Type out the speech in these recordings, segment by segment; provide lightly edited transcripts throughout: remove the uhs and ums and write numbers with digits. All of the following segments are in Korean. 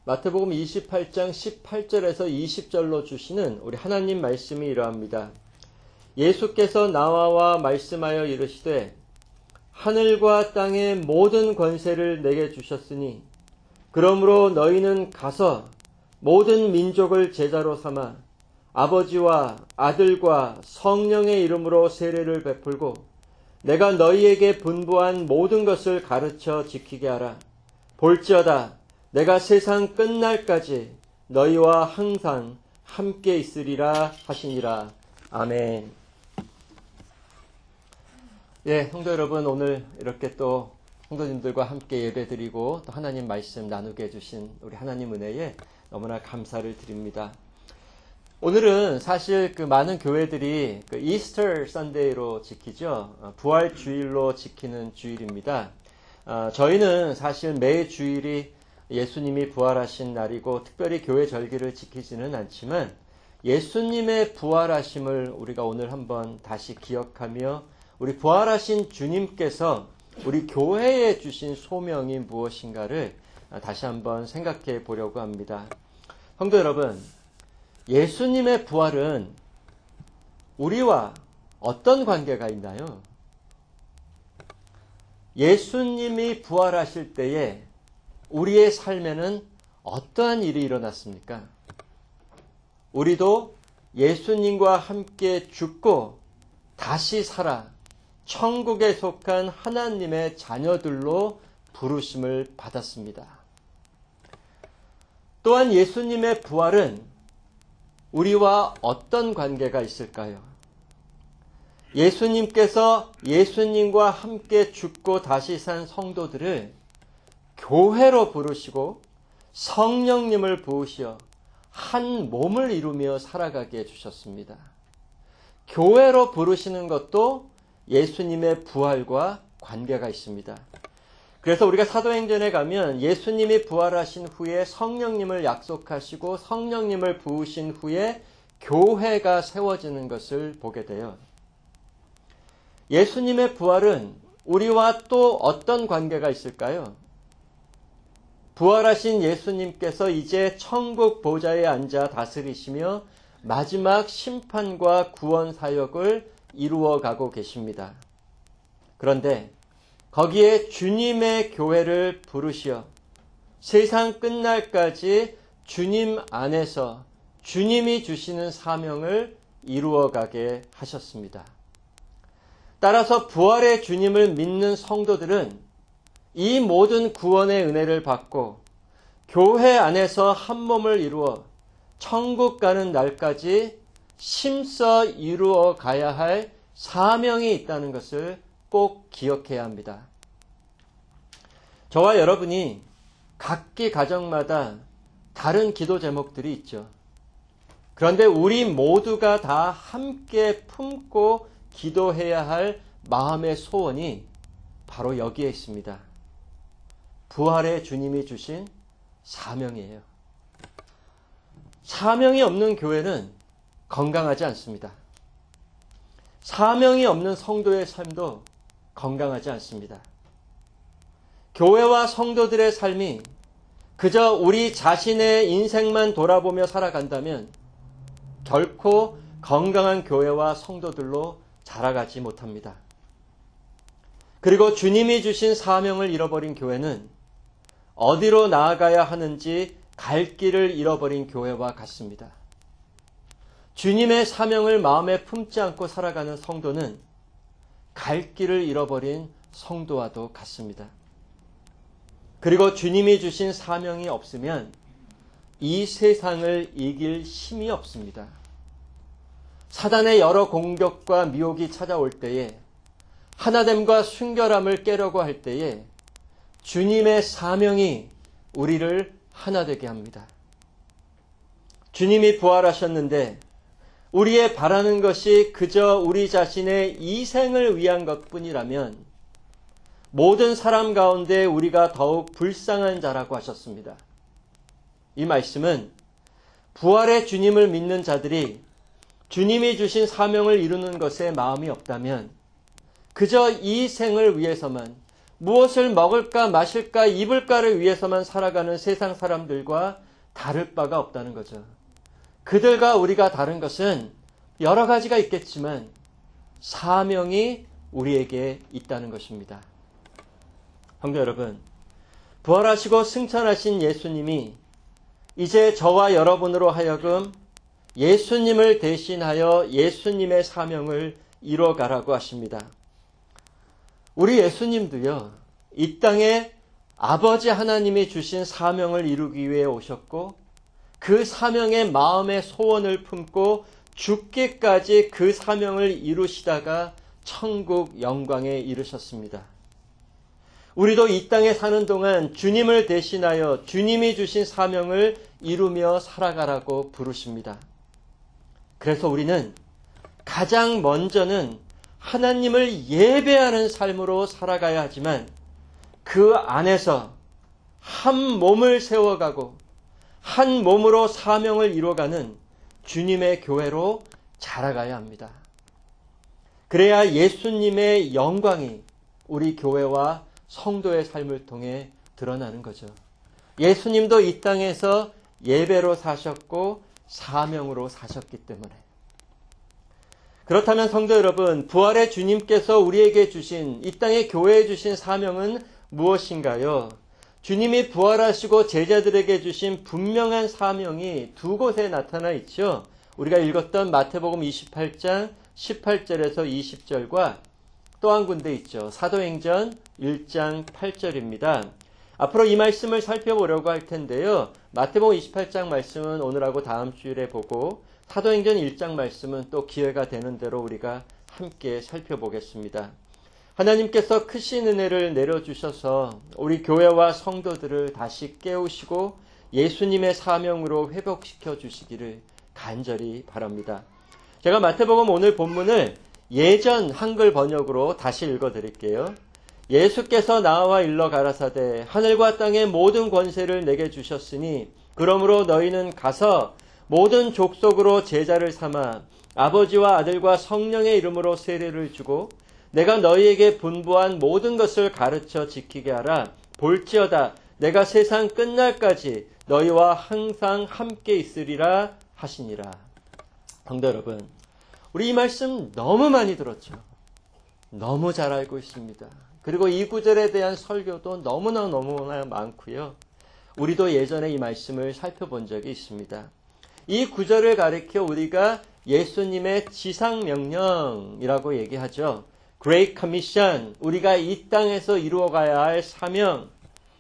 마태복음 28장 18절에서 20절로 주시는 우리 하나님 말씀이 이러합니다. 예수께서 나와 말씀하여 이르시되 하늘과 땅의 모든 권세를 내게 주셨으니 그러므로 너희는 가서 모든 민족을 제자로 삼아 아버지와 아들과 성령의 이름으로 세례를 베풀고 내가 너희에게 분부한 모든 것을 가르쳐 지키게 하라. 볼지어다 내가 세상 끝날까지 너희와 항상 함께 있으리라 하시니라. 아멘. 예, 성도 여러분, 오늘 이렇게 또 성도님들과 함께 예배드리고 또 하나님 말씀 나누게 해주신 우리 하나님 은혜에 너무나 감사를 드립니다. 오늘은 사실 많은 교회들이 이스터 선데이로 지키죠. 부활 주일로 지키는 주일입니다. 저희는 사실 매 주일이 예수님이 부활하신 날이고 특별히 교회 절기를 지키지는 않지만 예수님의 부활하심을 우리가 오늘 한번 다시 기억하며 우리 부활하신 주님께서 우리 교회에 주신 소명이 무엇인가를 다시 한번 생각해 보려고 합니다. 성도 여러분, 예수님의 부활은 우리와 어떤 관계가 있나요? 예수님이 부활하실 때에 우리의 삶에는 어떠한 일이 일어났습니까? 우리도 예수님과 함께 죽고 다시 살아 천국에 속한 하나님의 자녀들로 부르심을 받았습니다. 또한 예수님의 부활은 우리와 어떤 관계가 있을까요? 예수님께서 예수님과 함께 죽고 다시 산 성도들을 교회로 부르시고 성령님을 부으시어 한 몸을 이루며 살아가게 해주셨습니다. 교회로 부르시는 것도 예수님의 부활과 관계가 있습니다. 그래서 우리가 사도행전에 가면 예수님이 부활하신 후에 성령님을 약속하시고 성령님을 부으신 후에 교회가 세워지는 것을 보게 돼요. 예수님의 부활은 우리와 또 어떤 관계가 있을까요? 부활하신 예수님께서 이제 천국 보좌에 앉아 다스리시며 마지막 심판과 구원 사역을 이루어가고 계십니다. 그런데 거기에 주님의 교회를 부르시어 세상 끝날까지 주님 안에서 주님이 주시는 사명을 이루어가게 하셨습니다. 따라서 부활의 주님을 믿는 성도들은 이 모든 구원의 은혜를 받고 교회 안에서 한 몸을 이루어 천국 가는 날까지 힘써 이루어 가야 할 사명이 있다는 것을 꼭 기억해야 합니다. 저와 여러분이 각기 가정마다 다른 기도 제목들이 있죠. 그런데 우리 모두가 다 함께 품고 기도해야 할 마음의 소원이 바로 여기에 있습니다. 부활의 주님이 주신 사명이에요. 사명이 없는 교회는 건강하지 않습니다. 사명이 없는 성도의 삶도 건강하지 않습니다. 교회와 성도들의 삶이 그저 우리 자신의 인생만 돌아보며 살아간다면 결코 건강한 교회와 성도들로 자라가지 못합니다. 그리고 주님이 주신 사명을 잃어버린 교회는 어디로 나아가야 하는지 갈 길을 잃어버린 교회와 같습니다. 주님의 사명을 마음에 품지 않고 살아가는 성도는 갈 길을 잃어버린 성도와도 같습니다. 그리고 주님이 주신 사명이 없으면 이 세상을 이길 힘이 없습니다. 사단의 여러 공격과 미혹이 찾아올 때에 하나됨과 순결함을 깨려고 할 때에 주님의 사명이 우리를 하나 되게 합니다. 주님이 부활하셨는데 우리의 바라는 것이 그저 우리 자신의 이생을 위한 것뿐이라면 모든 사람 가운데 우리가 더욱 불쌍한 자라고 하셨습니다. 이 말씀은 부활의 주님을 믿는 자들이 주님이 주신 사명을 이루는 것에 마음이 없다면 그저 이 생을 위해서만 무엇을 먹을까 마실까 입을까를 위해서만 살아가는 세상 사람들과 다를 바가 없다는 거죠. 그들과 우리가 다른 것은 여러 가지가 있겠지만 사명이 우리에게 있다는 것입니다. 성도 여러분, 부활하시고 승천하신 예수님이 이제 저와 여러분으로 하여금 예수님을 대신하여 예수님의 사명을 이뤄가라고 하십니다. 우리 예수님도요, 이 땅에 아버지 하나님이 주신 사명을 이루기 위해 오셨고 그 사명의 마음의 소원을 품고 죽기까지 그 사명을 이루시다가 천국 영광에 이르셨습니다. 우리도 이 땅에 사는 동안 주님을 대신하여 주님이 주신 사명을 이루며 살아가라고 부르십니다. 그래서 우리는 가장 먼저는 하나님을 예배하는 삶으로 살아가야 하지만 그 안에서 한 몸을 세워가고 한 몸으로 사명을 이뤄가는 주님의 교회로 자라가야 합니다. 그래야 예수님의 영광이 우리 교회와 성도의 삶을 통해 드러나는 거죠. 예수님도 이 땅에서 예배로 사셨고 사명으로 사셨기 때문에. 그렇다면 성도 여러분, 부활의 주님께서 우리에게 주신, 이 땅의 교회에 주신 사명은 무엇인가요? 주님이 부활하시고 제자들에게 주신 분명한 사명이 두 곳에 나타나 있죠. 우리가 읽었던 마태복음 28장 18절에서 20절과 또 한 군데 있죠. 사도행전 1장 8절입니다. 앞으로 이 말씀을 살펴보려고 할 텐데요. 마태복음 28장 말씀은 오늘하고 다음 주일에 보고 사도행전 1장 말씀은 또 기회가 되는 대로 우리가 함께 살펴보겠습니다. 하나님께서 크신 은혜를 내려주셔서 우리 교회와 성도들을 다시 깨우시고 예수님의 사명으로 회복시켜 주시기를 간절히 바랍니다. 제가 마태복음 오늘 본문을 예전 한글 번역으로 다시 읽어드릴게요. 예수께서 나와 일러 가라사대 하늘과 땅의 모든 권세를 내게 주셨으니 그러므로 너희는 가서 모든 족속으로 제자를 삼아 아버지와 아들과 성령의 이름으로 세례를 주고 내가 너희에게 분부한 모든 것을 가르쳐 지키게 하라. 볼지어다 내가 세상 끝날까지 너희와 항상 함께 있으리라 하시니라. 성도 여러분, 우리 이 말씀 너무 많이 들었죠. 너무 잘 알고 있습니다. 그리고 이 구절에 대한 설교도 너무나 많고요. 우리도 예전에 이 말씀을 살펴본 적이 있습니다. 이 구절을 가리켜 우리가 예수님의 지상명령이라고 얘기하죠. Great Commission, 우리가 이 땅에서 이루어가야 할 사명이라고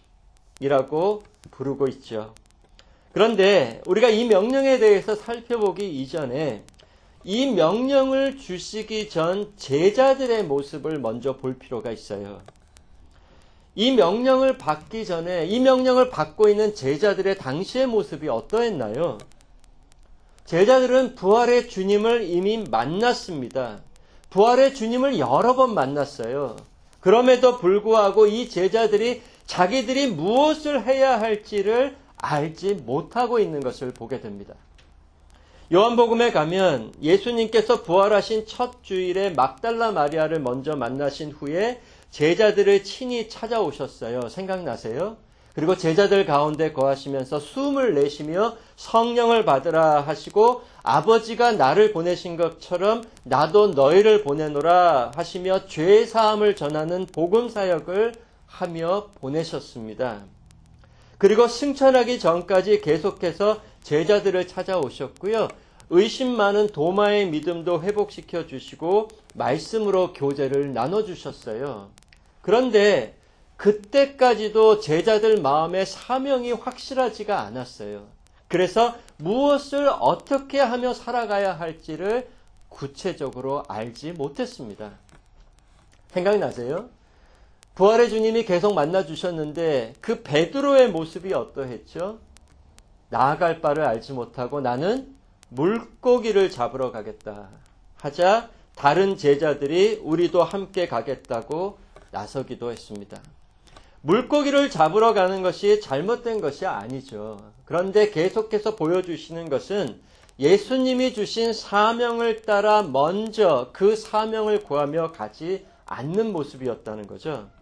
부르고 있죠. 그런데 우리가 이 명령에 대해서 살펴보기 이전에 이 명령을 주시기 전 제자들의 모습을 먼저 볼 필요가 있어요. 이 명령을 받기 전에 이 명령을 받고 있는 제자들의 당시의 모습이 어떠했나요? 제자들은 부활의 주님을 이미 만났습니다. 부활의 주님을 여러 번 만났어요. 그럼에도 불구하고 이 제자들이 자기들이 무엇을 해야 할지를 알지 못하고 있는 것을 보게 됩니다. 요한복음에 가면 예수님께서 부활하신 첫 주일에 막달라 마리아를 먼저 만나신 후에 제자들을 친히 찾아오셨어요. 생각나세요? 그리고 제자들 가운데 거하시면서 숨을 내쉬며 성령을 받으라 하시고 아버지가 나를 보내신 것처럼 나도 너희를 보내노라 하시며 죄사함을 전하는 복음사역을 하며 보내셨습니다. 그리고 승천하기 전까지 계속해서 제자들을 찾아오셨고요. 의심 많은 도마의 믿음도 회복시켜 주시고 말씀으로 교제를 나눠주셨어요. 그런데 그때까지도 제자들 마음에 사명이 확실하지가 않았어요. 그래서 무엇을 어떻게 하며 살아가야 할지를 구체적으로 알지 못했습니다. 생각나세요? 부활의 주님이 계속 만나주셨는데 그 베드로의 모습이 어떠했죠? 나아갈 바를 알지 못하고 나는 물고기를 잡으러 가겠다 하자 다른 제자들이 우리도 함께 가겠다고 나서기도 했습니다. 물고기를 잡으러 가는 것이 잘못된 것이 아니죠. 그런데 계속해서 보여주시는 것은 예수님이 주신 사명을 따라 먼저 그 사명을 구하며 가지 않는 모습이었다는 거죠.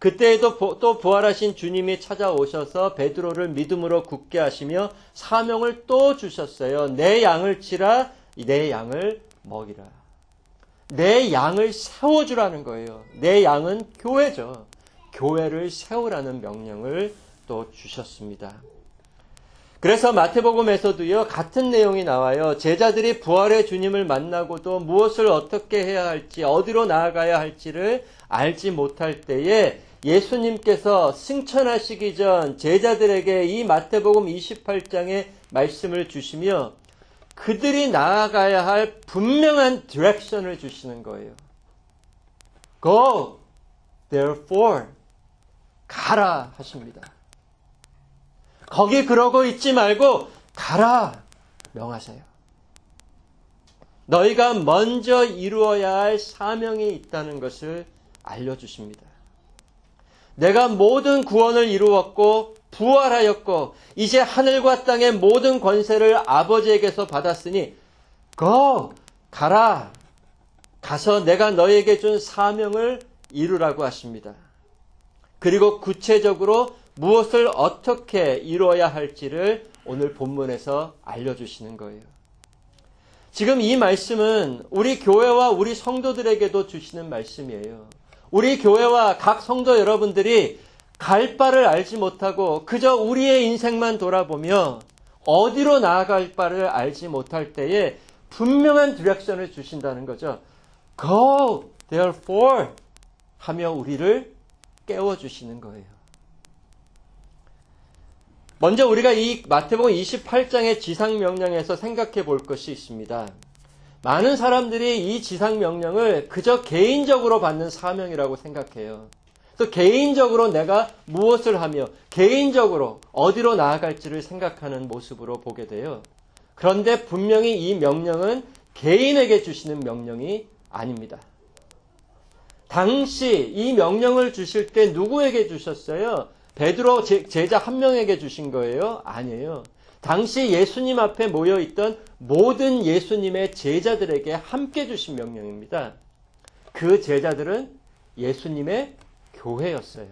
그때에도 또 부활하신 주님이 찾아오셔서 베드로를 믿음으로 굳게 하시며 사명을 또 주셨어요. 내 양을 치라, 내 양을 먹이라. 내 양을 세워주라는 거예요. 내 양은 교회죠. 교회를 세우라는 명령을 또 주셨습니다. 그래서 마태복음에서도요, 같은 내용이 나와요. 제자들이 부활의 주님을 만나고도 무엇을 어떻게 해야 할지, 어디로 나아가야 할지를 알지 못할 때에 예수님께서 승천하시기 전 제자들에게 이 마태복음 28장의 말씀을 주시며 그들이 나아가야 할 분명한 디렉션을 주시는 거예요. Go, therefore, 가라 하십니다. 거기 그러고 있지 말고 가라 명하세요. 너희가 먼저 이루어야 할 사명이 있다는 것을 알려주십니다. 내가 모든 구원을 이루었고 부활하였고 이제 하늘과 땅의 모든 권세를 아버지에게서 받았으니 go, 가라. 가서 내가 너희에게 준 사명을 이루라고 하십니다. 그리고 구체적으로 무엇을 어떻게 이루어야 할지를 오늘 본문에서 알려주시는 거예요. 지금 이 말씀은 우리 교회와 우리 성도들에게도 주시는 말씀이에요. 우리 교회와 각 성도 여러분들이 갈 바를 알지 못하고 그저 우리의 인생만 돌아보며 어디로 나아갈 바를 알지 못할 때에 분명한 디렉션을 주신다는 거죠. Go, therefore 하며 우리를 깨워주시는 거예요. 먼저 우리가 이 마태복음 28장의 지상명령에서 생각해 볼 것이 있습니다. 많은 사람들이 이 지상명령을 그저 개인적으로 받는 사명이라고 생각해요. 그래서 개인적으로 내가 무엇을 하며 개인적으로 어디로 나아갈지를 생각하는 모습으로 보게 돼요. 그런데 분명히 이 명령은 개인에게 주시는 명령이 아닙니다. 당시 이 명령을 주실 때 누구에게 주셨어요? 베드로 제자 한 명에게 주신 거예요? 아니에요. 당시 예수님 앞에 모여있던 모든 예수님의 제자들에게 함께 주신 명령입니다. 그 제자들은 예수님의 교회였어요.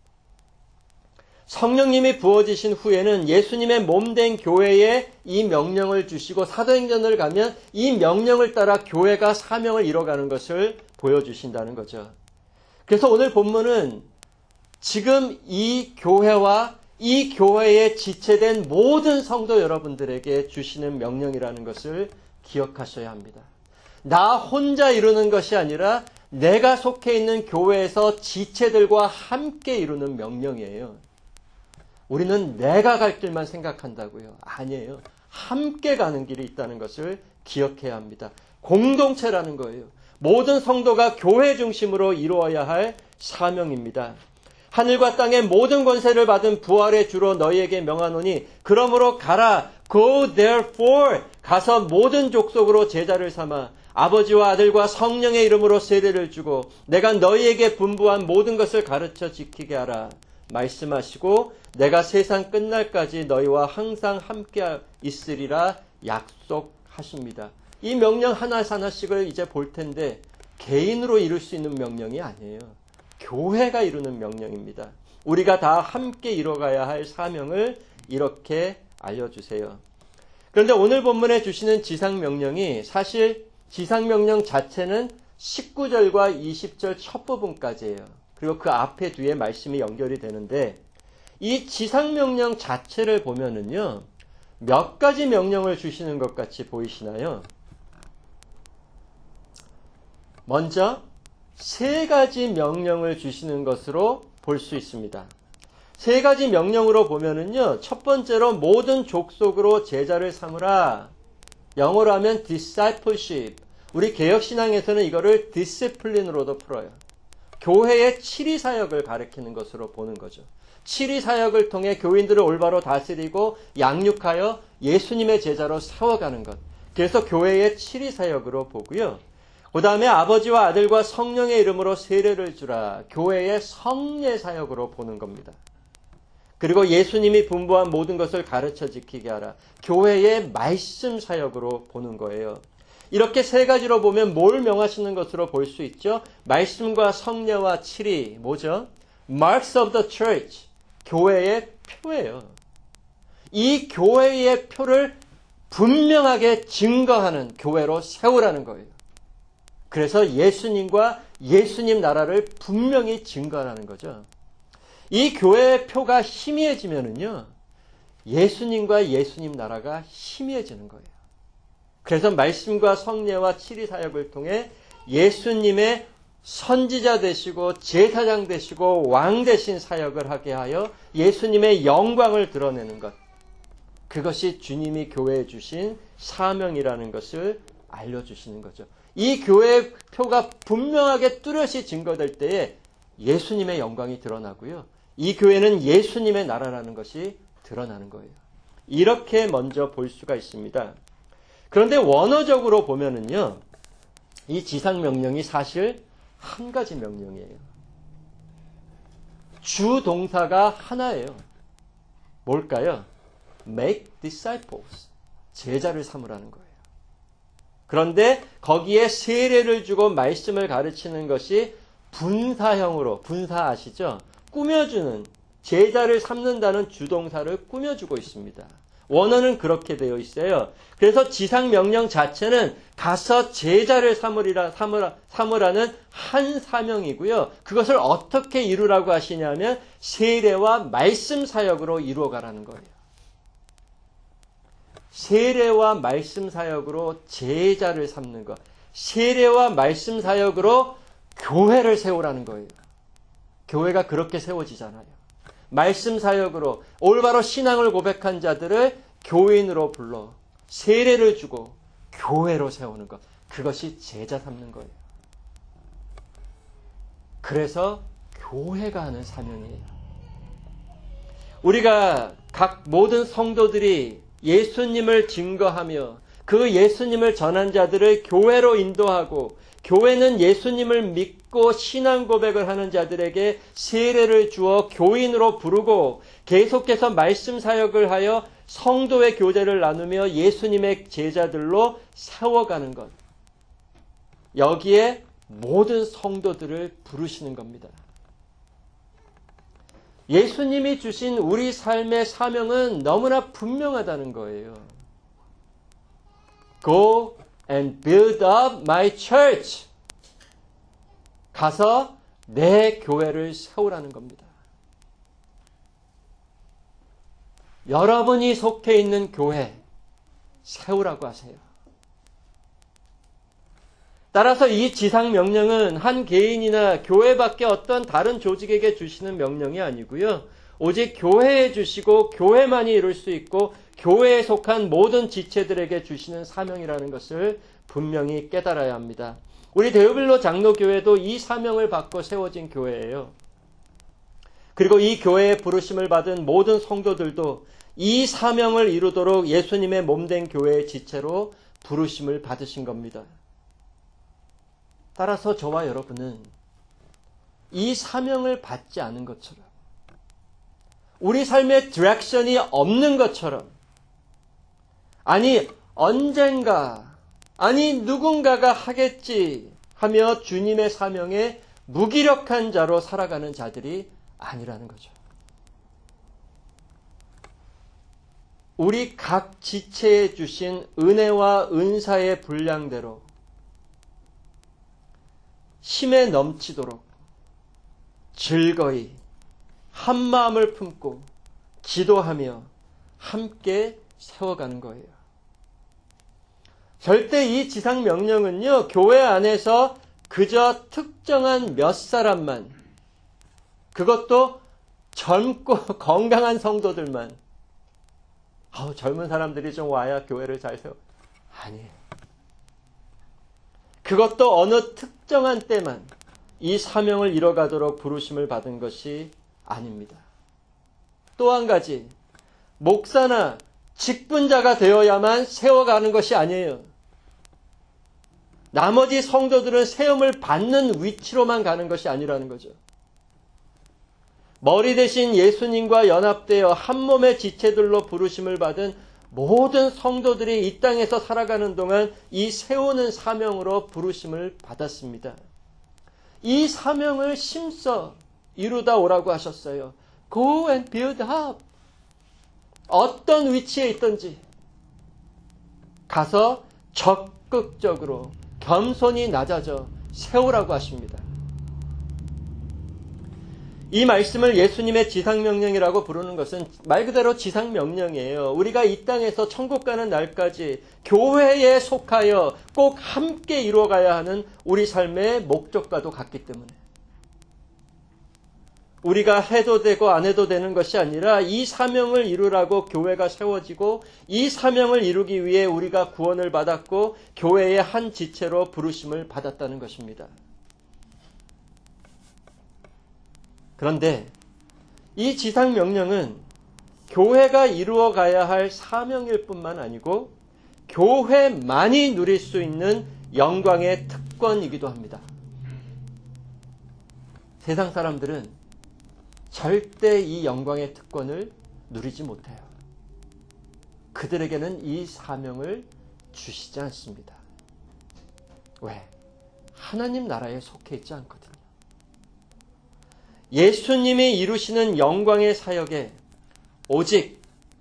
성령님이 부어지신 후에는 예수님의 몸된 교회에 이 명령을 주시고 사도행전을 가면 이 명령을 따라 교회가 사명을 이뤄가는 것을 보여주신다는 거죠. 그래서 오늘 본문은 지금 이 교회와 이 교회에 지체된 모든 성도 여러분들에게 주시는 명령이라는 것을 기억하셔야 합니다. 나 혼자 이루는 것이 아니라 내가 속해 있는 교회에서 지체들과 함께 이루는 명령이에요. 우리는 내가 갈 길만 생각한다고요. 아니에요. 함께 가는 길이 있다는 것을 기억해야 합니다. 공동체라는 거예요. 모든 성도가 교회 중심으로 이루어야 할 사명입니다. 하늘과 땅의 모든 권세를 받은 부활의 주로 너희에게 명하노니 그러므로 가라. Go therefore. 가서 모든 족속으로 제자를 삼아 아버지와 아들과 성령의 이름으로 세례를 주고 내가 너희에게 분부한 모든 것을 가르쳐 지키게 하라. 말씀하시고 내가 세상 끝날까지 너희와 항상 함께 있으리라 약속하십니다. 이 명령 하나씩을 이제 볼 텐데 개인으로 이룰 수 있는 명령이 아니에요. 교회가 이루는 명령입니다. 우리가 다 함께 이뤄가야 할 사명을 이렇게 알려주세요. 그런데 오늘 본문에 주시는 지상명령이 사실 지상명령 자체는 19절과 20절 첫 부분까지예요. 그리고 그 앞에 뒤에 말씀이 연결이 되는데 이 지상명령 자체를 보면은요, 몇 가지 명령을 주시는 것 같이 보이시나요? 먼저 3가지 명령을 주시는 것으로 볼 수 있습니다. 3가지 명령으로 보면은요, 첫 번째로 모든 족속으로 제자를 삼으라. 영어로 하면 discipleship. 우리 개혁신앙에서는 이거를 discipline으로도 풀어요. 교회의 치리사역을 가리키는 것으로 보는 거죠. 치리사역을 통해 교인들을 올바로 다스리고 양육하여 예수님의 제자로 세워가는 것. 그래서 교회의 치리사역으로 보고요. 그 다음에 아버지와 아들과 성령의 이름으로 세례를 주라. 교회의 성례사역으로 보는 겁니다. 그리고 예수님이 분부한 모든 것을 가르쳐 지키게 하라. 교회의 말씀사역으로 보는 거예요. 이렇게 3가지로 보면 뭘 명하시는 것으로 볼 수 있죠? 말씀과 성례와 치리, 뭐죠? marks of the church, 교회의 표예요. 이 교회의 표를 분명하게 증거하는 교회로 세우라는 거예요. 그래서 예수님과 예수님 나라를 분명히 증거하라는 거죠. 이 교회의 표가 희미해지면은요, 예수님과 예수님 나라가 희미해지는 거예요. 그래서 말씀과 성례와 치리 사역을 통해 예수님의 선지자 되시고 제사장 되시고 왕 되신 사역을 하게 하여 예수님의 영광을 드러내는 것. 그것이 주님이 교회에 주신 사명이라는 것을 알려주시는 거죠. 이 교회의 표가 분명하게 뚜렷이 증거될 때에 예수님의 영광이 드러나고요. 이 교회는 예수님의 나라라는 것이 드러나는 거예요. 이렇게 먼저 볼 수가 있습니다. 그런데 원어적으로 보면은요, 이 지상명령이 사실 한 가지 명령이에요. 주 동사가 하나예요. 뭘까요? Make disciples. 제자를 삼으라는 거예요. 그런데 거기에 세례를 주고 말씀을 가르치는 것이 분사형으로, 분사 아시죠? 꾸며주는, 제자를 삼는다는 주동사를 꾸며주고 있습니다. 원어는 그렇게 되어 있어요. 그래서 지상명령 자체는 가서 제자를 삼으라는 한 사명이고요. 그것을 어떻게 이루라고 하시냐면 세례와 말씀 사역으로 이루어가라는 거예요. 세례와 말씀 사역으로 제자를 삼는 것. 세례와 말씀 사역으로 교회를 세우라는 거예요. 교회가 그렇게 세워지잖아요. 말씀 사역으로 올바로 신앙을 고백한 자들을 교인으로 불러 세례를 주고 교회로 세우는 것. 그것이 제자 삼는 거예요. 그래서 교회가 하는 사명이에요. 우리가 각 모든 성도들이 예수님을 증거하며 그 예수님을 전한 자들을 교회로 인도하고 교회는 예수님을 믿고 신앙 고백을 하는 자들에게 세례를 주어 교인으로 부르고 계속해서 말씀 사역을 하여 성도의 교제를 나누며 예수님의 제자들로 세워가는 것. 여기에 모든 성도들을 부르시는 겁니다. 예수님이 주신 우리 삶의 사명은 너무나 분명하다는 거예요. Go and build up my church. 가서 내 교회를 세우라는 겁니다. 여러분이 속해 있는 교회 세우라고 하세요. 따라서 이 지상 명령은 한 개인이나 교회밖에 어떤 다른 조직에게 주시는 명령이 아니고요. 오직 교회에 주시고 교회만이 이룰 수 있고 교회에 속한 모든 지체들에게 주시는 사명이라는 것을 분명히 깨달아야 합니다. 우리 데오빌로 장로교회도 이 사명을 받고 세워진 교회예요. 그리고 이 교회에 부르심을 받은 모든 성도들도 이 사명을 이루도록 예수님의 몸된 교회의 지체로 부르심을 받으신 겁니다. 따라서 저와 여러분은 이 사명을 받지 않은 것처럼 우리 삶의 디렉션이 없는 것처럼 아니 언젠가 아니 누군가가 하겠지 하며 주님의 사명에 무기력한 자로 살아가는 자들이 아니라는 거죠. 우리 각 지체에 주신 은혜와 은사의 분량대로 힘에 넘치도록 즐거이 한 마음을 품고 기도하며 함께 세워가는 거예요. 절대 이 지상 명령은요, 교회 안에서 그저 특정한 몇 사람만, 그것도 젊고 건강한 성도들만, 젊은 사람들이 좀 와야 교회를 잘 세워. 아니에요. 그것도 어느 특정한 때만 이 사명을 이뤄가도록 부르심을 받은 것이 아닙니다. 또 한 가지, 목사나 직분자가 되어야만 세워가는 것이 아니에요. 나머지 성도들은 세움을 받는 위치로만 가는 것이 아니라는 거죠. 머리 대신 예수님과 연합되어 한 몸의 지체들로 부르심을 받은 모든 성도들이 이 땅에서 살아가는 동안 이 세우는 사명으로 부르심을 받았습니다. 이 사명을 심써 이루다 오라고 하셨어요. Go and build up. 어떤 위치에 있든지 가서 적극적으로 겸손히 낮아져 세우라고 하십니다. 이 말씀을 예수님의 지상명령이라고 부르는 것은 말 그대로 지상명령이에요. 우리가 이 땅에서 천국 가는 날까지 교회에 속하여 꼭 함께 이루어가야 하는 우리 삶의 목적과도 같기 때문에 우리가 해도 되고 안 해도 되는 것이 아니라 이 사명을 이루라고 교회가 세워지고 이 사명을 이루기 위해 우리가 구원을 받았고 교회의 한 지체로 부르심을 받았다는 것입니다. 그런데 이 지상명령은 교회가 이루어가야 할 사명일 뿐만 아니고 교회만이 누릴 수 있는 영광의 특권이기도 합니다. 세상 사람들은 절대 이 영광의 특권을 누리지 못해요. 그들에게는 이 사명을 주시지 않습니다. 왜? 하나님 나라에 속해 있지 않거든요. 예수님이 이루시는 영광의 사역에 오직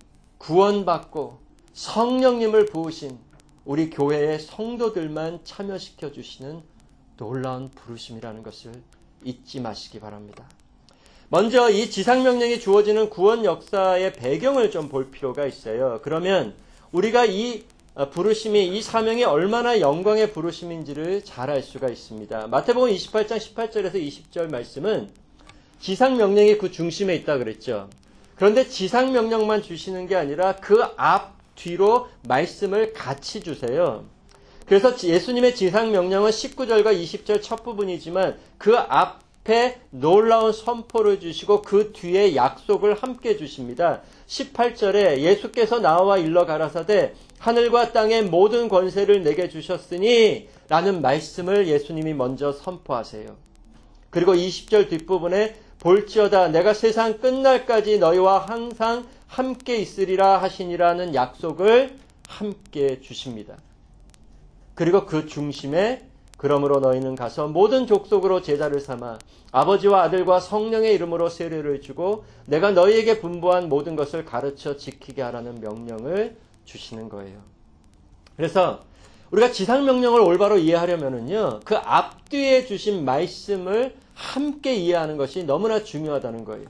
구원받고 성령님을 부으신 우리 교회의 성도들만 참여시켜 주시는 놀라운 부르심이라는 것을 잊지 마시기 바랍니다. 먼저 이 지상명령이 주어지는 구원 역사의 배경을 좀 볼 필요가 있어요. 그러면 우리가 이 부르심이, 이 사명이 얼마나 영광의 부르심인지를 잘 알 수가 있습니다. 마태복음 28장 18절에서 20절 말씀은 지상명령이 그 중심에 있다 그랬죠. 그런데 지상명령만 주시는 게 아니라 그 앞, 뒤로 말씀을 같이 주세요. 그래서 예수님의 지상명령은 19절과 20절 첫 부분이지만 그 앞에 놀라운 선포를 주시고 그 뒤에 약속을 함께 주십니다. 18절에 예수께서 나와 일러 가라사대 하늘과 땅의 모든 권세를 내게 주셨으니 라는 말씀을 예수님이 먼저 선포하세요. 그리고 20절 뒷부분에 볼지어다 내가 세상 끝날까지 너희와 항상 함께 있으리라 하시니라는 약속을 함께 주십니다. 그리고 그 중심에 그러므로 너희는 가서 모든 족속으로 제자를 삼아 아버지와 아들과 성령의 이름으로 세례를 주고 내가 너희에게 분부한 모든 것을 가르쳐 지키게 하라는 명령을 주시는 거예요. 그래서 우리가 지상명령을 올바로 이해하려면은요, 그 앞뒤에 주신 말씀을 함께 이해하는 것이 너무나 중요하다는 거예요.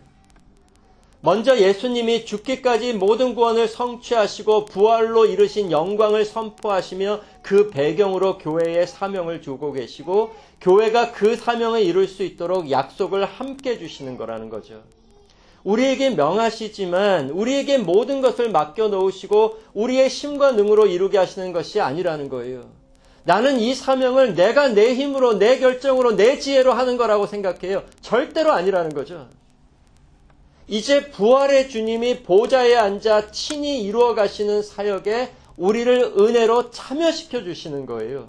먼저 예수님이 죽기까지 모든 구원을 성취하시고 부활로 이루신 영광을 선포하시며 그 배경으로 교회의 사명을 주고 계시고 교회가 그 사명을 이룰 수 있도록 약속을 함께 주시는 거라는 거죠. 우리에게 명하시지만 우리에게 모든 것을 맡겨놓으시고 우리의 힘과 능으로 이루게 하시는 것이 아니라는 거예요. 나는 이 사명을 내가 내 힘으로, 내 결정으로, 내 지혜로 하는 거라고 생각해요. 절대로 아니라는 거죠. 이제 부활의 주님이 보좌에 앉아 친히 이루어 가시는 사역에 우리를 은혜로 참여시켜 주시는 거예요.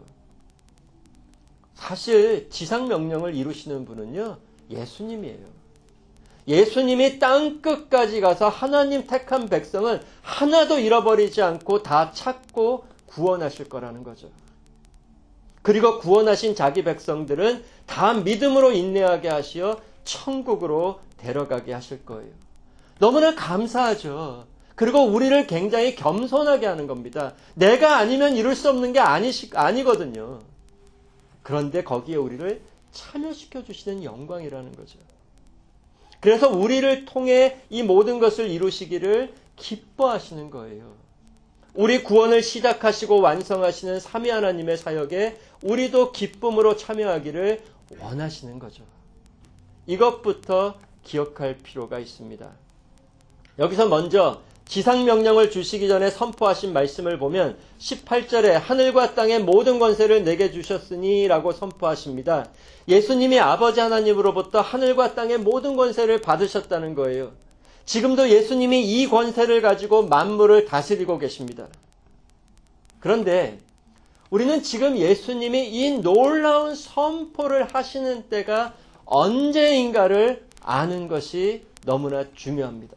사실 지상명령을 이루시는 분은요, 예수님이에요. 예수님이 땅 끝까지 가서 하나님 택한 백성을 하나도 잃어버리지 않고 다 찾고 구원하실 거라는 거죠. 그리고 구원하신 자기 백성들은 다 믿음으로 인내하게 하시어 천국으로 데려가게 하실 거예요. 너무나 감사하죠. 그리고 우리를 굉장히 겸손하게 하는 겁니다. 내가 아니면 이룰 수 없는 게 아니거든요. 그런데 거기에 우리를 참여시켜 주시는 영광이라는 거죠. 그래서 우리를 통해 이 모든 것을 이루시기를 기뻐하시는 거예요. 우리 구원을 시작하시고 완성하시는 삼위 하나님의 사역에 우리도 기쁨으로 참여하기를 원하시는 거죠. 이것부터 기억할 필요가 있습니다. 여기서 먼저 지상명령을 주시기 전에 선포하신 말씀을 보면 18절에 하늘과 땅의 모든 권세를 내게 주셨으니 라고 선포하십니다. 예수님이 아버지 하나님으로부터 하늘과 땅의 모든 권세를 받으셨다는 거예요. 지금도 예수님이 이 권세를 가지고 만물을 다스리고 계십니다. 그런데 우리는 지금 예수님이 이 놀라운 선포를 하시는 때가 언제인가를 아는 것이 너무나 중요합니다.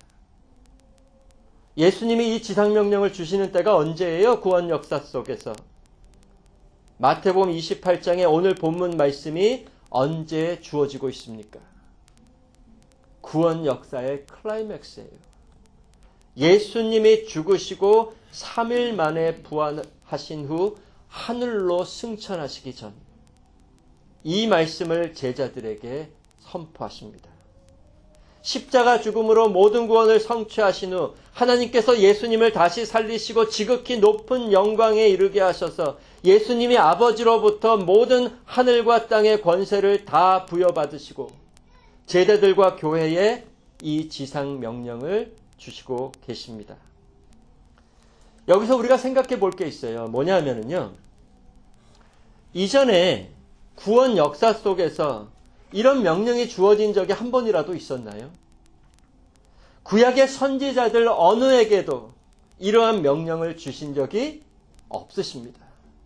예수님이 이 지상명령을 주시는 때가 언제예요? 구원 역사 속에서. 마태복음 28장에 오늘 본문 말씀이 언제 주어지고 있습니까? 구원 역사의 클라이맥스예요. 예수님이 죽으시고 3일 만에 부활하신 후 하늘로 승천하시기 전 이 말씀을 제자들에게 선포하십니다. 십자가 죽음으로 모든 구원을 성취하신 후 하나님께서 예수님을 다시 살리시고 지극히 높은 영광에 이르게 하셔서 예수님이 아버지로부터 모든 하늘과 땅의 권세를 다 부여받으시고 제자들과 교회에 이 지상 명령을 주시고 계십니다. 여기서 우리가 생각해 볼 게 있어요. 뭐냐면요. 이전에 구원 역사 속에서 이런 명령이 주어진 적이 한 번이라도 있었나요? 구약의 선지자들 어느에게도 이러한 명령을 주신 적이 없으십니다.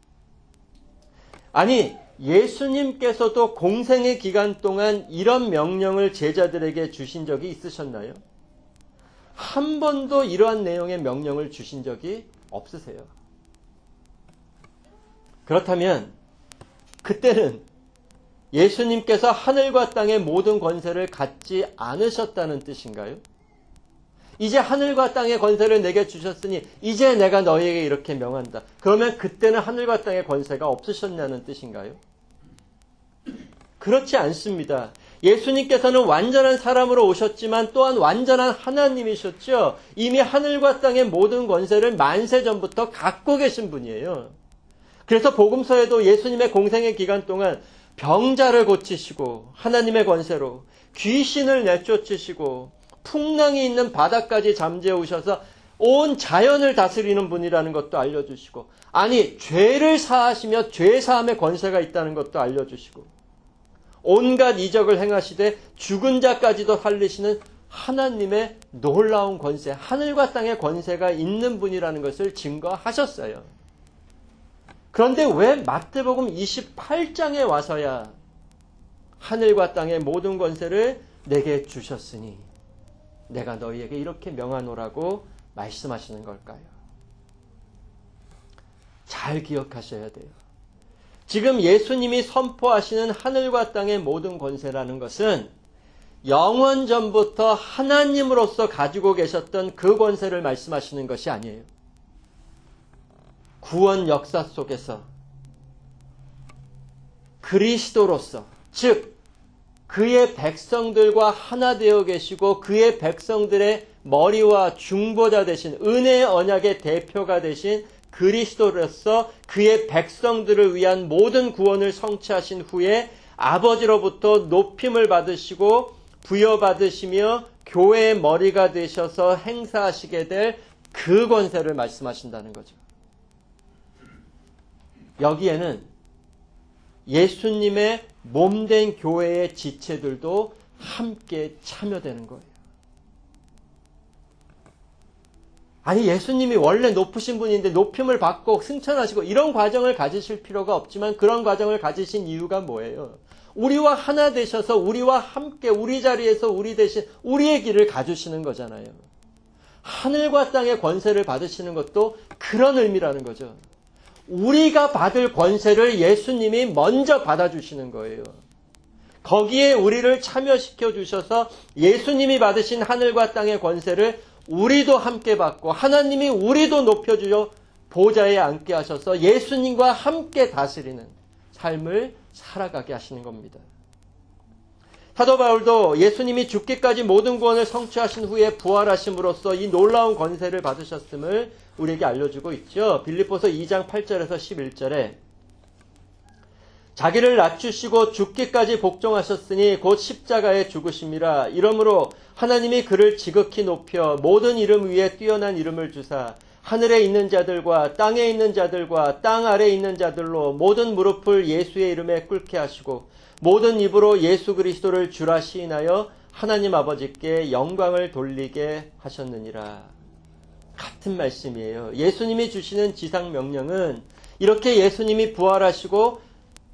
아니, 예수님께서도 공생의 기간 동안 이런 명령을 제자들에게 주신 적이 있으셨나요? 한 번도 이러한 내용의 명령을 주신 적이 없으세요. 그렇다면 그때는 예수님께서 하늘과 땅의 모든 권세를 갖지 않으셨다는 뜻인가요? 이제 하늘과 땅의 권세를 내게 주셨으니 이제 내가 너희에게 이렇게 명한다. 그러면 그때는 하늘과 땅의 권세가 없으셨냐는 뜻인가요? 그렇지 않습니다. 예수님께서는 완전한 사람으로 오셨지만 또한 완전한 하나님이셨죠. 이미 하늘과 땅의 모든 권세를 만세 전부터 갖고 계신 분이에요. 그래서 복음서에도 예수님의 공생의 기간 동안 병자를 고치시고 하나님의 권세로 귀신을 내쫓으시고 풍랑이 있는 바다까지 잠재우셔서 온 자연을 다스리는 분이라는 것도 알려주시고, 아니 죄를 사하시며 죄사함의 권세가 있다는 것도 알려주시고, 온갖 이적을 행하시되 죽은 자까지도 살리시는 하나님의 놀라운 권세, 하늘과 땅의 권세가 있는 분이라는 것을 증거하셨어요. 그런데 왜 마태복음 28장에 와서야 하늘과 땅의 모든 권세를 내게 주셨으니 내가 너희에게 이렇게 명하노라고 말씀하시는 걸까요? 잘 기억하셔야 돼요. 지금 예수님이 선포하시는 하늘과 땅의 모든 권세라는 것은 영원 전부터 하나님으로서 가지고 계셨던 그 권세를 말씀하시는 것이 아니에요. 구원 역사 속에서 그리스도로서, 즉 그의 백성들과 하나 되어 계시고 그의 백성들의 머리와 중보자 되신 은혜의 언약의 대표가 되신 그리스도로서 그의 백성들을 위한 모든 구원을 성취하신 후에 아버지로부터 높임을 받으시고 부여받으시며 교회의 머리가 되셔서 행사하시게 될 그 권세를 말씀하신다는 거죠. 여기에는 예수님의 몸된 교회의 지체들도 함께 참여되는 거예요. 아니, 예수님이 원래 높으신 분인데 높임을 받고 승천하시고 이런 과정을 가지실 필요가 없지만 그런 과정을 가지신 이유가 뭐예요? 우리와 하나 되셔서 우리와 함께 우리 자리에서 우리 대신 우리의 길을 가주시는 거잖아요. 하늘과 땅의 권세를 받으시는 것도 그런 의미라는 거죠. 우리가 받을 권세를 예수님이 먼저 받아주시는 거예요. 거기에 우리를 참여시켜 주셔서 예수님이 받으신 하늘과 땅의 권세를 우리도 함께 받고 하나님이 우리도 높여주어 보좌에 앉게 하셔서 예수님과 함께 다스리는 삶을 살아가게 하시는 겁니다. 사도 바울도 예수님이 죽기까지 모든 구원을 성취하신 후에 부활하심으로써 이 놀라운 권세를 받으셨음을 우리에게 알려주고 있죠. 빌립보서 2장 8절에서 11절에 자기를 낮추시고 죽기까지 복종하셨으니 곧 십자가에 죽으심이라. 이러므로 하나님이 그를 지극히 높여 모든 이름 위에 뛰어난 이름을 주사 하늘에 있는 자들과 땅에 있는 자들과 땅 아래에 있는 자들로 모든 무릎을 예수의 이름에 꿇게 하시고 모든 입으로 예수 그리스도를 주라 시인하여 하나님 아버지께 영광을 돌리게 하셨느니라. 같은 말씀이에요. 예수님이 주시는 지상 명령은 이렇게 예수님이 부활하시고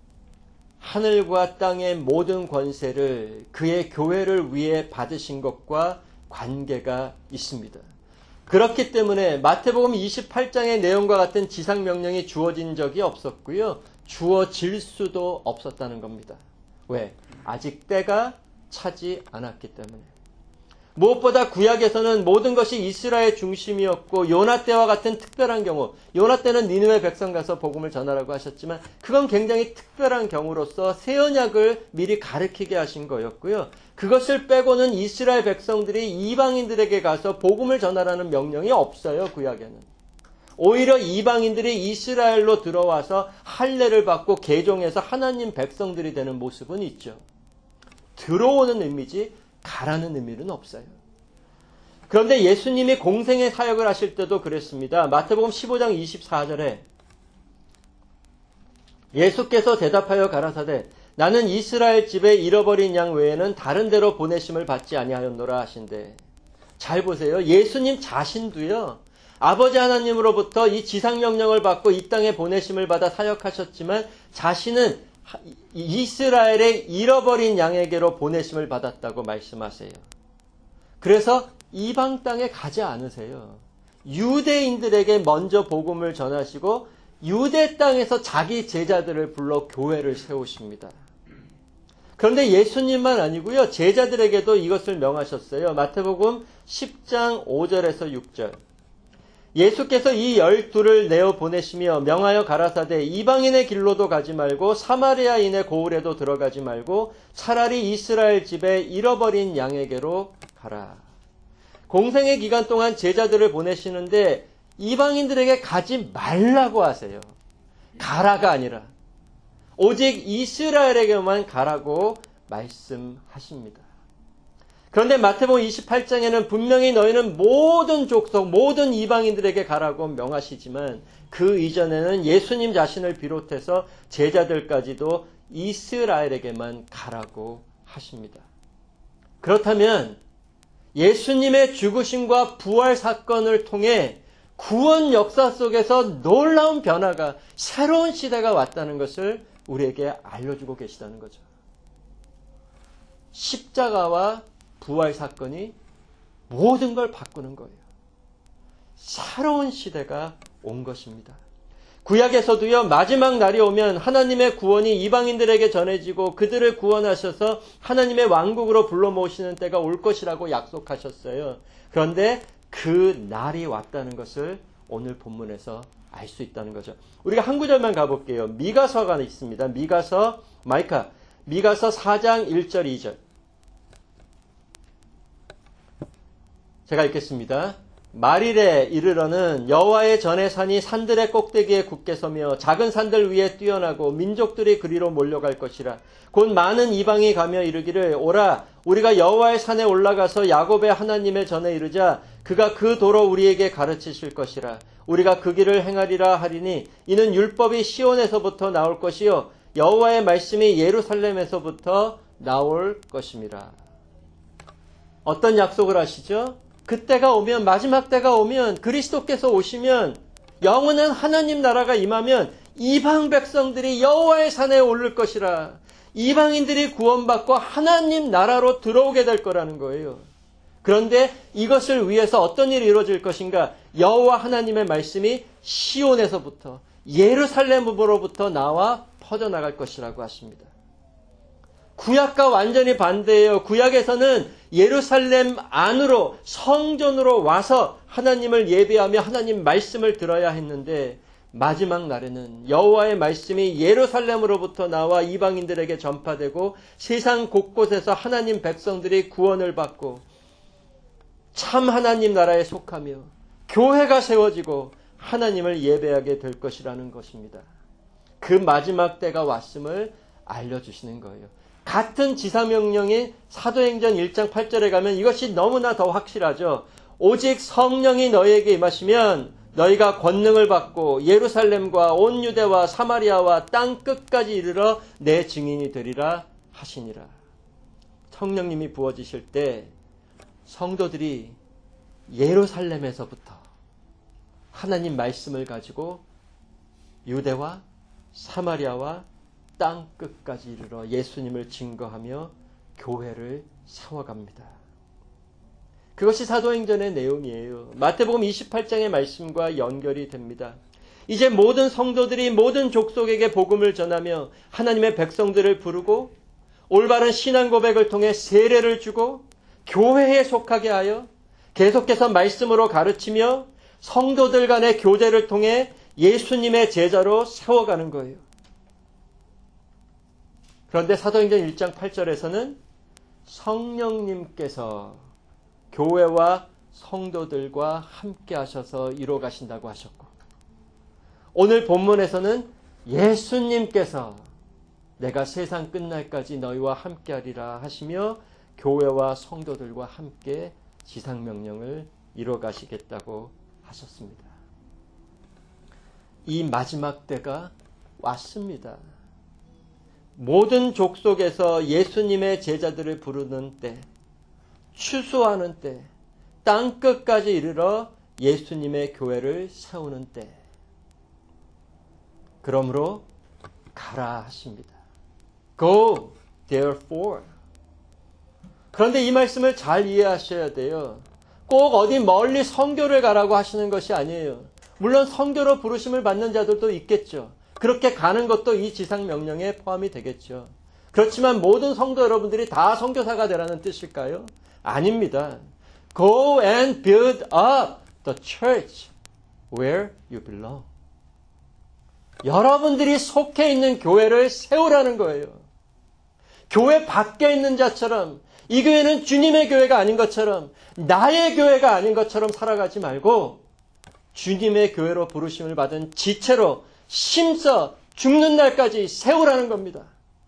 하늘과 땅의 모든 권세를 그의 교회를 위해 받으신 것과 관계가 있습니다. 그렇기 때문에 마태복음 28장의 내용과 같은 지상 명령이 주어진 적이 없었고요. 주어질 수도 없었다는 겁니다. 왜? 아직 때가 차지 않았기 때문에. 무엇보다 구약에서는 모든 것이 이스라엘 중심이었고 요나 때와 같은 특별한 경우, 요나 때는 니느웨 백성 가서 복음을 전하라고 하셨지만 그건 굉장히 특별한 경우로서 새 언약을 미리 가르치게 하신 거였고요. 그것을 빼고는 이스라엘 백성들이 이방인들에게 가서 복음을 전하라는 명령이 없어요. 구약에는. 오히려 이방인들이 이스라엘로 들어와서 할례를 받고 개종해서 하나님 백성들이 되는 모습은 있죠. 들어오는 의미지 가라는 의미는 없어요. 그런데 예수님이 공생의 사역을 하실 때도 그랬습니다. 마태복음 15장 24절에 예수께서 대답하여 가라사대 나는 이스라엘 집에 잃어버린 양 외에는 다른 데로 보내심을 받지 아니하였노라 하신대. 잘 보세요. 예수님 자신도요. 아버지 하나님으로부터 이 지상명령을 받고 이 땅에 보내심을 받아 사역하셨지만 자신은 이스라엘의 잃어버린 양에게로 보내심을 받았다고 말씀하세요. 그래서 이방 땅에 가지 않으세요. 유대인들에게 먼저 복음을 전하시고 유대 땅에서 자기 제자들을 불러 교회를 세우십니다. 그런데 예수님만 아니고요. 제자들에게도 이것을 명하셨어요. 마태복음 10장 5절에서 6절. 예수께서 이 12를 내어 보내시며 명하여 가라사대 이방인의 길로도 가지 말고 사마리아인의 고을에도 들어가지 말고 차라리 이스라엘 집에 잃어버린 양에게로 가라. 공생의 기간 동안 제자들을 보내시는데 이방인들에게 가지 말라고 하세요. 가라가 아니라 오직 이스라엘에게만 가라고 말씀하십니다. 그런데 마태복음 28장에는 분명히 너희는 모든 족속, 모든 이방인들에게 가라고 명하시지만 그 이전에는 예수님 자신을 비롯해서 제자들까지도 이스라엘에게만 가라고 하십니다. 그렇다면 예수님의 죽으심과 부활 사건을 통해 구원 역사 속에서 놀라운 변화가, 새로운 시대가 왔다는 것을 우리에게 알려주고 계시다는 거죠. 십자가와 부활 사건이 모든 걸 바꾸는 거예요. 새로운 시대가 온 것입니다. 구약에서도요, 마지막 날이 오면 하나님의 구원이 이방인들에게 전해지고 그들을 구원하셔서 하나님의 왕국으로 불러 모으시는 때가 올 것이라고 약속하셨어요. 그런데 그 날이 왔다는 것을 오늘 본문에서 알 수 있다는 거죠. 우리가 한 구절만 가볼게요. 미가서가 있습니다. 미가서 4장 1절 2절. 제가 읽겠습니다. 말일에 이르러는 여호와의 전의 산이 산들의 꼭대기에 굳게 서며 작은 산들 위에 뛰어나고 민족들이 그리로 몰려갈 것이라. 곧 많은 이방이 가며 이르기를 오라 우리가 여호와의 산에 올라가서 야곱의 하나님의 전에 이르자 그가 그 도로 우리에게 가르치실 것이라. 우리가 그 길을 행하리라 하리니 이는 율법이 시온에서부터 나올 것이요 여호와의 말씀이 예루살렘에서부터 나올 것임이라. 어떤 약속을 하시죠? 그때가 오면, 마지막 때가 오면, 그리스도께서 오시면, 영원한 하나님 나라가 임하면 이방 백성들이 여호와의 산에 오를 것이라. 이방인들이 구원받고 하나님 나라로 들어오게 될 거라는 거예요. 그런데 이것을 위해서 어떤 일이 이루어질 것인가? 여호와 하나님의 말씀이 시온에서부터, 예루살렘으로부터 나와 퍼져나갈 것이라고 하십니다. 구약과 완전히 반대예요. 구약에서는 예루살렘 안으로 성전으로 와서 하나님을 예배하며 하나님 말씀을 들어야 했는데 마지막 날에는 여호와의 말씀이 예루살렘으로부터 나와 이방인들에게 전파되고 세상 곳곳에서 하나님 백성들이 구원을 받고 참 하나님 나라에 속하며 교회가 세워지고 하나님을 예배하게 될 것이라는 것입니다. 그 마지막 때가 왔음을 알려주시는 거예요. 같은 지사명령인 사도행전 1장 8절에 가면 이것이 너무나 더 확실하죠. 오직 성령이 너희에게 임하시면 너희가 권능을 받고 예루살렘과 온 유대와 사마리아와 땅 끝까지 이르러 내 증인이 되리라 하시니라. 성령님이 부어지실 때 성도들이 예루살렘에서부터 하나님 말씀을 가지고 유대와 사마리아와 땅 끝까지 이르러 예수님을 증거하며 교회를 세워갑니다. 그것이 사도행전의 내용이에요. 마태복음 28장의 말씀과 연결이 됩니다. 이제 모든 성도들이 모든 족속에게 복음을 전하며 하나님의 백성들을 부르고 올바른 신앙 고백을 통해 세례를 주고 교회에 속하게 하여 계속해서 말씀으로 가르치며 성도들 간의 교제를 통해 예수님의 제자로 세워가는 거예요. 그런데 사도행전 1장 8절에서는 성령님께서 교회와 성도들과 함께 하셔서 이루어 가신다고 하셨고, 오늘 본문에서는 예수님께서 내가 세상 끝날까지 너희와 함께 하리라 하시며 교회와 성도들과 함께 지상명령을 이루어 가시겠다고 하셨습니다. 이 마지막 때가 왔습니다. 모든 족속에서 예수님의 제자들을 부르는 때, 추수하는 때, 땅끝까지 이르러 예수님의 교회를 세우는 때, 그러므로 가라 하십니다. Go, therefore. 그런데 이 말씀을 잘 이해하셔야 돼요. 꼭 어디 멀리 선교를 가라고 하시는 것이 아니에요. 물론 선교로 부르심을 받는 자들도 있겠죠. 그렇게 가는 것도 이 지상 명령에 포함이 되겠죠. 그렇지만 모든 성도 여러분들이 다 선교사가 되라는 뜻일까요? 아닙니다. Go and build up the church where you belong. 여러분들이 속해 있는 교회를 세우라는 거예요. 교회 밖에 있는 자처럼, 이 교회는 주님의 교회가 아닌 것처럼, 나의 교회가 아닌 것처럼 살아가지 말고 주님의 교회로 부르심을 받은 지체로 심써 죽는 날까지 세우라는 겁니다.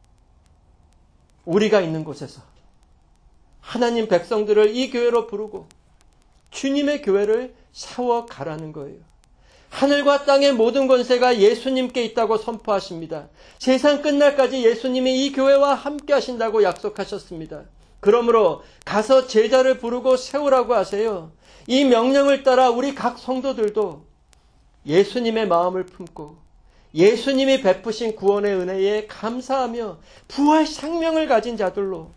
우리가 있는 곳에서 하나님 백성들을 이 교회로 부르고 주님의 교회를 세워가라는 거예요. 하늘과 땅의 모든 권세가 예수님께 있다고 선포하십니다. 세상 끝날까지 예수님이 이 교회와 함께 하신다고 약속하셨습니다. 그러므로 가서 제자를 부르고 세우라고 하세요. 이 명령을 따라 우리 각 성도들도 예수님의 마음을 품고 예수님이 베푸신 구원의 은혜에 감사하며 부활 생명을 가진 자들로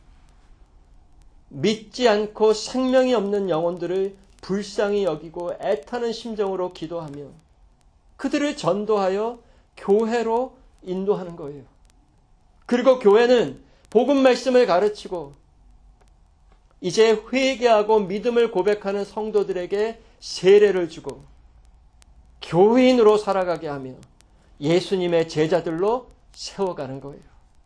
믿지 않고 생명이 없는 영혼들을 불쌍히 여기고 애타는 심정으로 기도하며 그들을 전도하여 교회로 인도하는 거예요. 그리고 교회는 복음 말씀을 가르치고 이제 회개하고 믿음을 고백하는 성도들에게 세례를 주고 교인으로 살아가게 하며 예수님의 제자들로 세워가는 거예요.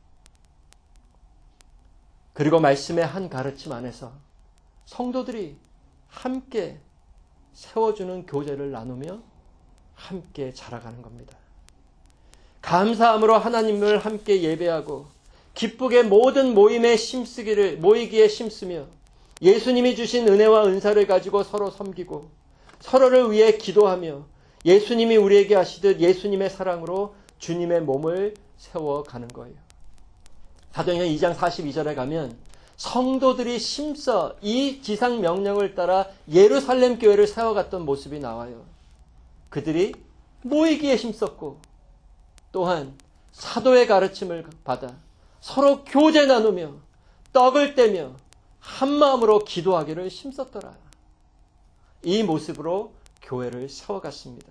그리고 말씀의 한 가르침 안에서 성도들이 함께 세워주는 교제를 나누며 함께 자라가는 겁니다. 감사함으로 하나님을 함께 예배하고 기쁘게 모든 모임에 모이기에 힘쓰며 예수님이 주신 은혜와 은사를 가지고 서로 섬기고 서로를 위해 기도하며 예수님이 우리에게 하시듯 예수님의 사랑으로 주님의 몸을 세워가는 거예요. 사도행전 2장 42절에 가면 성도들이 심써 이 지상 명령을 따라 예루살렘 교회를 세워갔던 모습이 나와요. 그들이 모이기에 힘썼고 또한 사도의 가르침을 받아 서로 교제 나누며 떡을 떼며 한마음으로 기도하기를 힘썼더라. 이 모습으로 교회를 세워갔습니다.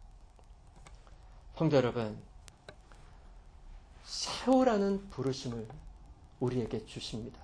성도 여러분, 세우라는 부르심을 우리에게 주십니다.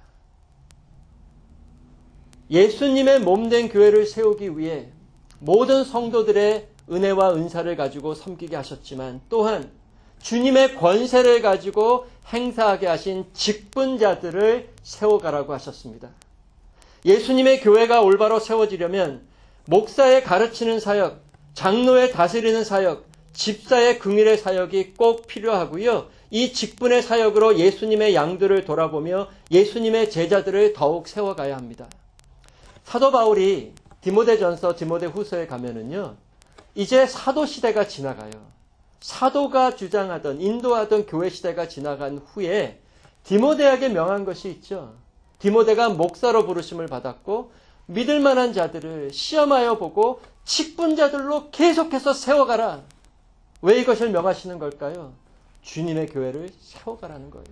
예수님의 몸된 교회를 세우기 위해 모든 성도들의 은혜와 은사를 가지고 섬기게 하셨지만 또한 주님의 권세를 가지고 행사하게 하신 직분자들을 세워가라고 하셨습니다. 예수님의 교회가 올바로 세워지려면 목사의 가르치는 사역, 장로의 다스리는 사역, 집사의 긍휼의 사역이 꼭 필요하고요. 이 직분의 사역으로 예수님의 양들을 돌아보며 예수님의 제자들을 더욱 세워가야 합니다. 사도 바울이 디모데전서, 디모데후서에 가면은요, 이제 사도 시대가 지나가요. 사도가 주장하던, 인도하던 교회 시대가 지나간 후에 디모데에게 명한 것이 있죠. 디모데가 목사로 부르심을 받았고 믿을 만한 자들을 시험하여 보고 직분자들로 계속해서 세워가라. 왜 이것을 명하시는 걸까요? 주님의 교회를 세워가라는 거예요.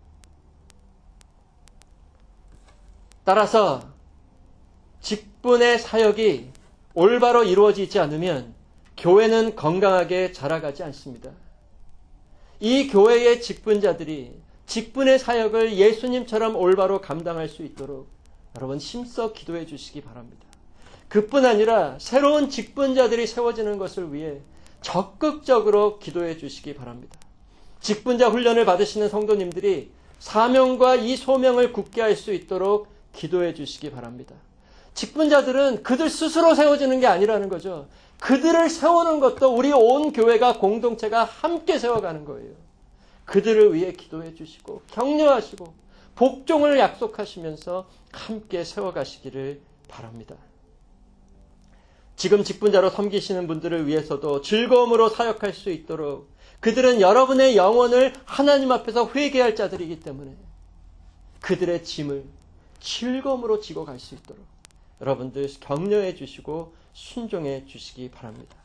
따라서 직분의 사역이 올바로 이루어지지 않으면 교회는 건강하게 자라가지 않습니다. 이 교회의 직분자들이 직분의 사역을 예수님처럼 올바로 감당할 수 있도록 여러분 힘써 기도해 주시기 바랍니다. 그뿐 아니라 새로운 직분자들이 세워지는 것을 위해 적극적으로 기도해 주시기 바랍니다. 직분자 훈련을 받으시는 성도님들이 사명과 이 소명을 굳게 할 수 있도록 기도해 주시기 바랍니다. 직분자들은 그들 스스로 세워지는 게 아니라는 거죠. 그들을 세우는 것도 우리 온 교회가 공동체가 함께 세워가는 거예요. 그들을 위해 기도해 주시고 격려하시고 복종을 약속하시면서 함께 세워가시기를 바랍니다. 지금 직분자로 섬기시는 분들을 위해서도 즐거움으로 사역할 수 있도록 그들은 여러분의 영혼을 하나님 앞에서 회개할 자들이기 때문에 그들의 짐을 즐거움으로 지고 갈 수 있도록 여러분들 격려해 주시고 순종해 주시기 바랍니다.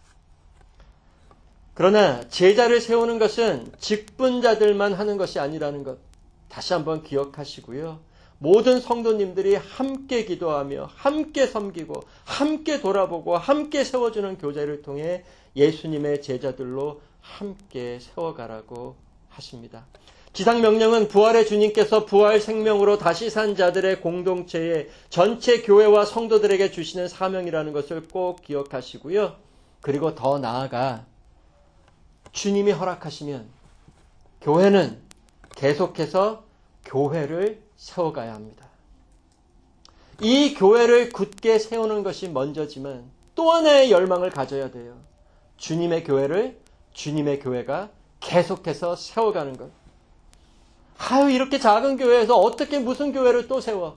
그러나 제자를 세우는 것은 직분자들만 하는 것이 아니라는 것 다시 한번 기억하시고요. 모든 성도님들이 함께 기도하며 함께 섬기고 함께 돌아보고 함께 세워주는 교제를 통해 예수님의 제자들로 함께 세워가라고 하십니다. 지상명령은 부활의 주님께서 부활 생명으로 다시 산 자들의 공동체에 전체 교회와 성도들에게 주시는 사명이라는 것을 꼭 기억하시고요. 그리고 더 나아가 주님이 허락하시면 교회는 계속해서 교회를 세워가야 합니다. 이 교회를 굳게 세우는 것이 먼저지만 또 하나의 열망을 가져야 돼요. 주님의 교회를 주님의 교회가 계속해서 세워가는 것. 아유, 이렇게 작은 교회에서 어떻게 무슨 교회를 또 세워?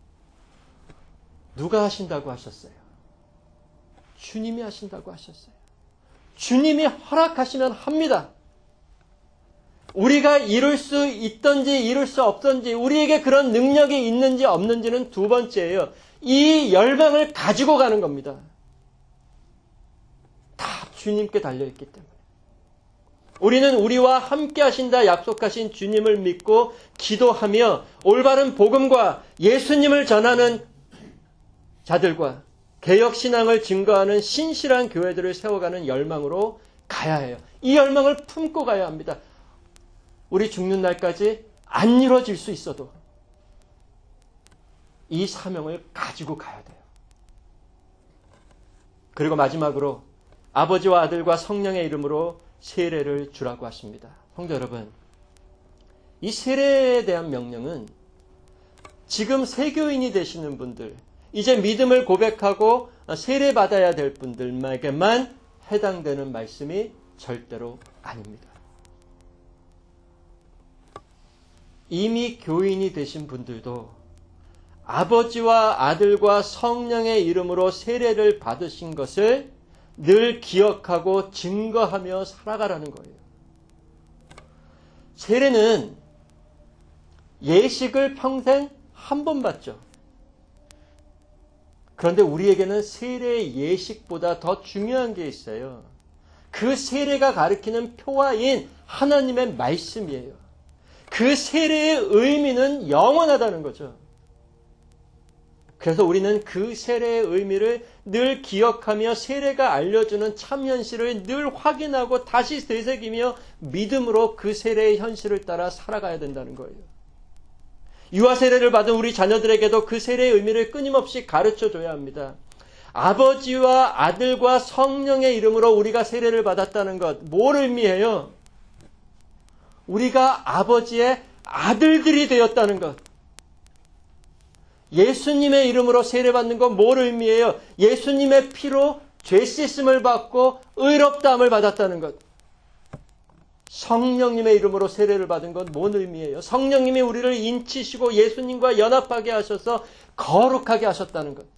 누가 하신다고 하셨어요? 주님이 하신다고 하셨어요. 주님이 허락하시면 합니다. 우리가 이룰 수 있든지 이룰 수 없든지 우리에게 그런 능력이 있는지 없는지는 두 번째예요. 이 열망을 가지고 가는 겁니다. 다 주님께 달려있기 때문에. 우리는 우리와 함께 하신다 약속하신 주님을 믿고 기도하며 올바른 복음과 예수님을 전하는 자들과 개혁신앙을 증거하는 신실한 교회들을 세워가는 열망으로 가야 해요. 이 열망을 품고 가야 합니다. 우리 죽는 날까지 안 이루어질 수 있어도 이 사명을 가지고 가야 돼요. 그리고 마지막으로 아버지와 아들과 성령의 이름으로 세례를 주라고 하십니다. 성도 여러분, 이 세례에 대한 명령은 지금 세교인이 되시는 분들, 이제 믿음을 고백하고 세례받아야 될 분들에게만 해당되는 말씀이 절대로 아닙니다. 이미 교인이 되신 분들도 아버지와 아들과 성령의 이름으로 세례를 받으신 것을 늘 기억하고 증거하며 살아가라는 거예요. 세례는 예식을 평생 한 번 받죠. 그런데 우리에게는 세례의 예식보다 더 중요한 게 있어요. 그 세례가 가리키는 표화인 하나님의 말씀이에요. 그 세례의 의미는 영원하다는 거죠. 그래서 우리는 그 세례의 의미를 늘 기억하며 세례가 알려주는 참 현실을 늘 확인하고 다시 되새기며 믿음으로 그 세례의 현실을 따라 살아가야 된다는 거예요. 유아 세례를 받은 우리 자녀들에게도 그 세례의 의미를 끊임없이 가르쳐줘야 합니다. 아버지와 아들과 성령의 이름으로 우리가 세례를 받았다는 것, 뭘 의미해요? 우리가 아버지의 아들들이 되었다는 것. 예수님의 이름으로 세례받는 건 뭘 의미해요? 예수님의 피로 죄 씻음을 받고 의롭다함을 받았다는 것. 성령님의 이름으로 세례를 받은 건 뭔 의미예요? 성령님이 우리를 인치시고 예수님과 연합하게 하셔서 거룩하게 하셨다는 것.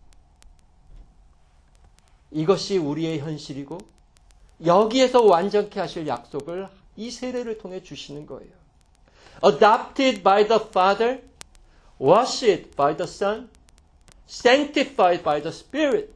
이것이 우리의 현실이고 여기에서 완전케 하실 약속을 이 세례를 통해 주시는 거예요. Adopted by the Father, washed by the Son, sanctified by the Spirit.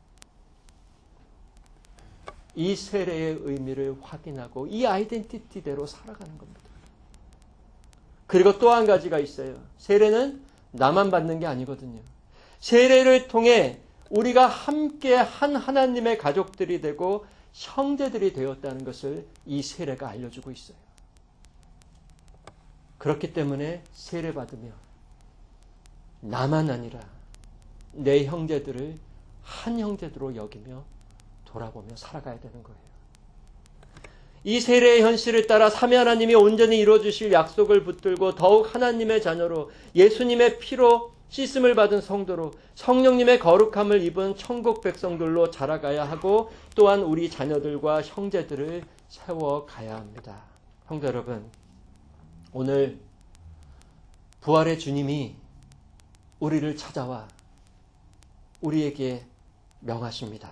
이 세례의 의미를 확인하고 이 아이덴티티대로 살아가는 겁니다. 그리고 또 한 가지가 있어요. 세례는 나만 받는 게 아니거든요. 세례를 통해 우리가 함께 한 하나님의 가족들이 되고 형제들이 되었다는 것을 이 세례가 알려주고 있어요. 그렇기 때문에 세례받으며 나만 아니라 내 형제들을 한 형제들로 여기며 돌아보며 살아가야 되는 거예요. 이 세례의 현실을 따라 삼위 하나님이 온전히 이루어주실 약속을 붙들고 더욱 하나님의 자녀로 예수님의 피로 씻음을 받은 성도로 성령님의 거룩함을 입은 천국 백성들로 자라가야 하고 또한 우리 자녀들과 형제들을 세워가야 합니다. 성도 여러분, 오늘 부활의 주님이 우리를 찾아와 우리에게 명하십니다.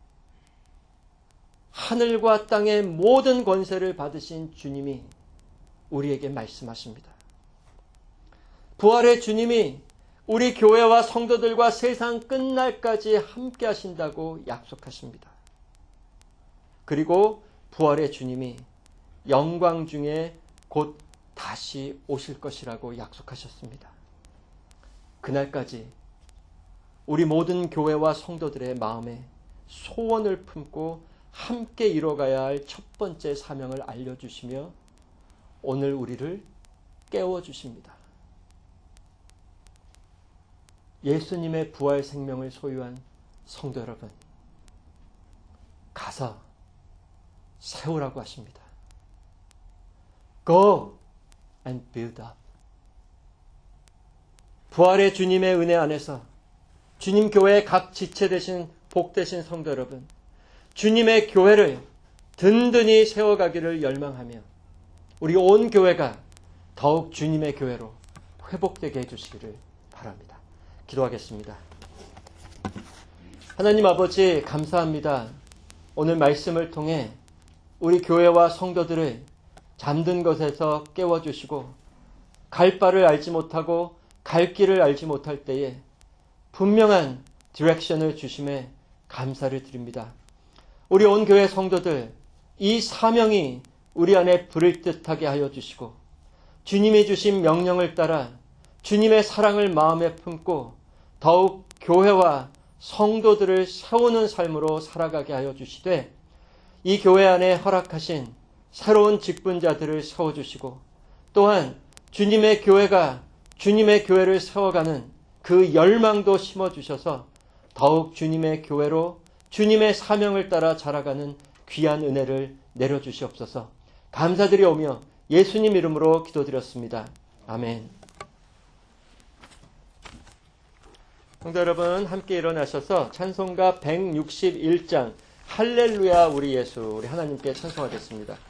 하늘과 땅의 모든 권세를 받으신 주님이 우리에게 말씀하십니다. 부활의 주님이 우리 교회와 성도들과 세상 끝날까지 함께 하신다고 약속하십니다. 그리고 부활의 주님이 영광 중에 곧 다시 오실 것이라고 약속하셨습니다. 그날까지 우리 모든 교회와 성도들의 마음에 소원을 품고 함께 이뤄가야 할 첫 번째 사명을 알려주시며 오늘 우리를 깨워주십니다. 예수님의 부활 생명을 소유한 성도 여러분, 가서 세우라고 하십니다. Go and build up. 부활의 주님의 은혜 안에서 주님 교회의 각 지체 되신 복되신 성도 여러분, 주님의 교회를 든든히 세워가기를 열망하며 우리 온 교회가 더욱 주님의 교회로 회복되게 해주시기를 바랍니다. 기도하겠습니다. 하나님 아버지, 감사합니다. 오늘 말씀을 통해 우리 교회와 성도들을 잠든 것에서 깨워주시고 갈 바를 알지 못하고 갈 길을 알지 못할 때에 분명한 디렉션을 주심에 감사를 드립니다. 우리 온 교회 성도들, 이 사명이 우리 안에 불을 듯하게 하여 주시고 주님이 주신 명령을 따라 주님의 사랑을 마음에 품고 더욱 교회와 성도들을 세우는 삶으로 살아가게 하여 주시되 이 교회 안에 허락하신 새로운 직분자들을 세워주시고 또한 주님의 교회가 주님의 교회를 세워가는 그 열망도 심어주셔서 더욱 주님의 교회로 주님의 사명을 따라 자라가는 귀한 은혜를 내려주시옵소서. 감사드리오며 예수님 이름으로 기도드렸습니다. 아멘. 성도 여러분, 함께 일어나셔서 찬송가 161장 할렐루야 우리 예수, 우리 하나님께 찬송하겠습니다.